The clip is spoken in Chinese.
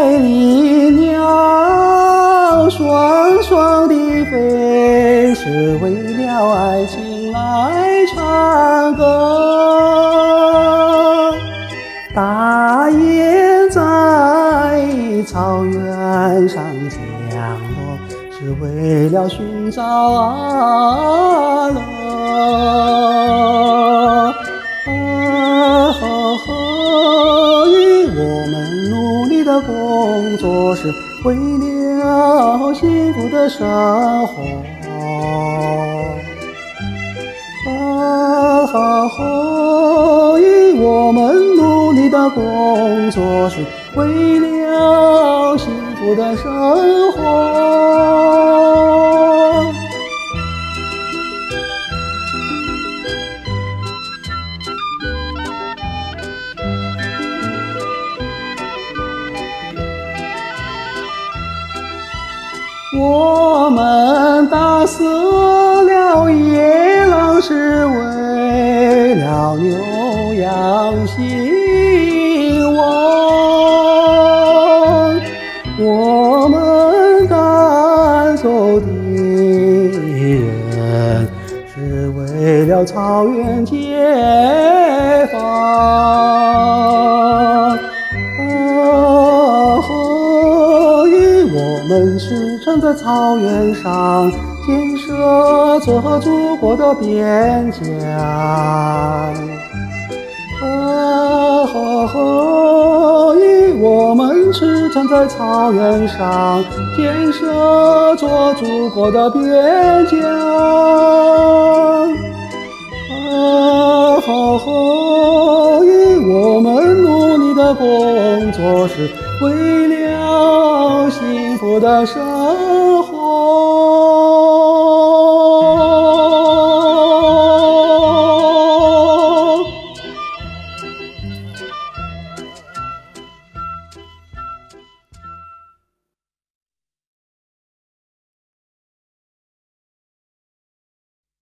丽鸟双双地飞，是为了爱情来唱歌。大雁在草原上降落，是为了寻找阿乐。我们努力的工作是为了幸福的生活。我们努力的工作是为了幸福的生活。我们打死了野狼，是为了牛羊兴旺。我们赶走敌人，是为了草原解放。我们驰骋在草原上，建设着祖国的边疆。我们驰骋在草原上，建设着祖国的边疆。我们努力的工作是为了幸福的生活。